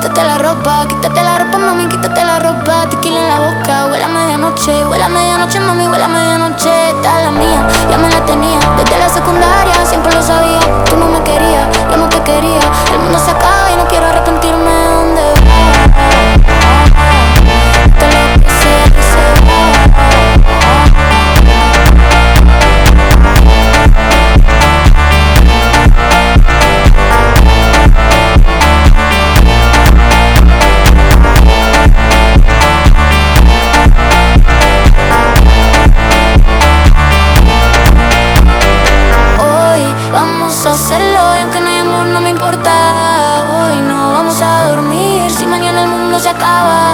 quítate la ropa, mami, quítate la ropa. Tequila en la boca, huele a medianoche, mami, huele a medianoche. Esta es la mía, ya me la tenía desde la secundaria, siempre lo sabía. Tú no me querías, yo no te quería. El mundo se acaba y no quiero arrepentirme de dónde va. Todo lo que se va. Vamos a hacerlo y aunque no hay amor no me importa. Hoy no vamos a dormir si mañana el mundo se acaba.